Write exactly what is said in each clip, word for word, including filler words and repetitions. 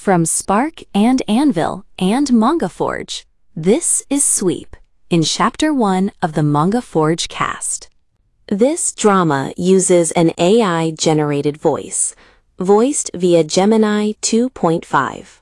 From Spark and Anvil and Manga Forge, this is Sweep in Chapter one of the Manga Forge cast. This drama uses an A I-generated voice, voiced via Gemini two point five.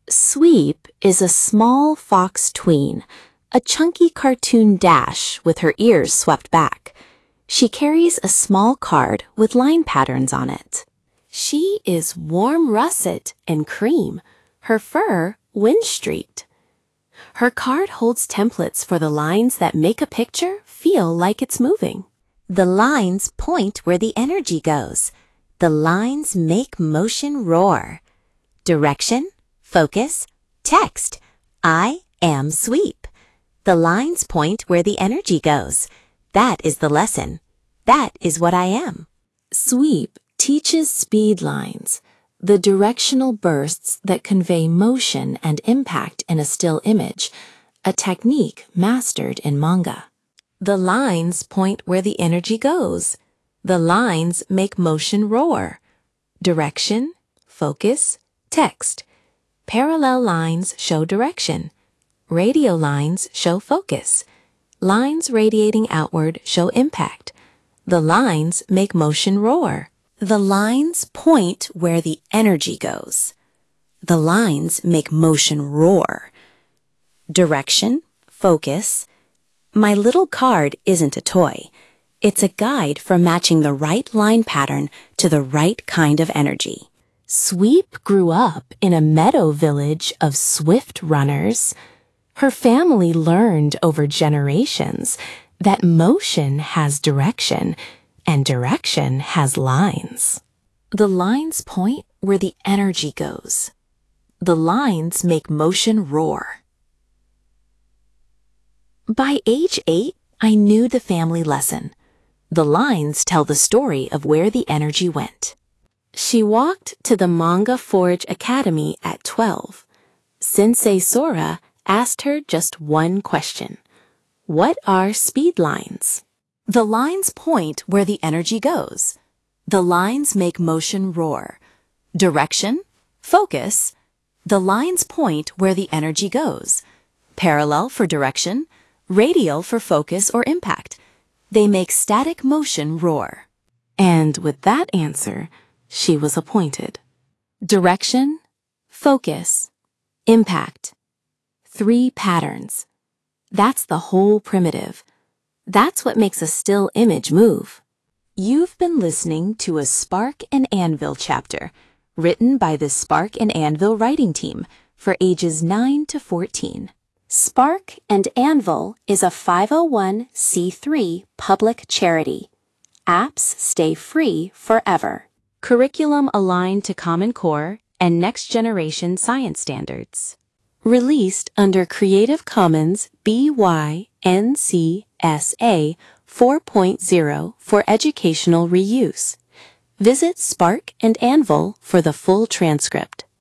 Sweep is a small fox tween, a chunky cartoon dash with her ears swept back. She carries a small card with line patterns on it. She is warm russet and cream, her fur wind-streaked. Her card holds templates for the lines that make a picture feel like it's moving. The lines point where the energy goes. The lines make motion roar. Direction, focus, text. I am Sweep. The lines point where the energy goes. That is the lesson. That is what I am. Sweep teaches speed lines, the directional bursts that convey motion and impact in a still image, a technique mastered in manga. The lines point where the energy goes. The lines make motion roar. Direction, focus, text. Parallel lines show direction. Radial lines show focus. Lines radiating outward show impact. The lines make motion roar. The lines point where the energy goes. The lines make motion roar. Direction, focus. My little card isn't a toy. It's a guide for matching the right line pattern to the right kind of energy. Sweep grew up in a meadow village of swift runners. Her family learned over generations that motion has direction, and direction has lines. The lines point where the energy goes. The lines make motion roar. By age eight, I knew the family lesson. The lines tell the story of where the energy went. She walked to the Manga Forge Academy at twelve. Sensei Sora asked her just one question. What are speed lines? The lines point where the energy goes. The lines make motion roar. Direction, focus. The lines point where the energy goes. Parallel for direction, radial for focus or impact. They make static motion roar. And with that answer, she was appointed. Direction, focus, impact. Three patterns. That's the whole primitive. That's what makes a still image move. You've been listening to a Spark and Anvil chapter, written by the Spark and Anvil writing team for ages nine to fourteen. Spark and Anvil is a five oh one c three public charity. Apps stay free forever. Curriculum aligned to Common Core and next generation science standards. Released under Creative Commons B Y N C S A four point oh for educational reuse. Visit Spark and Anvil for the full transcript.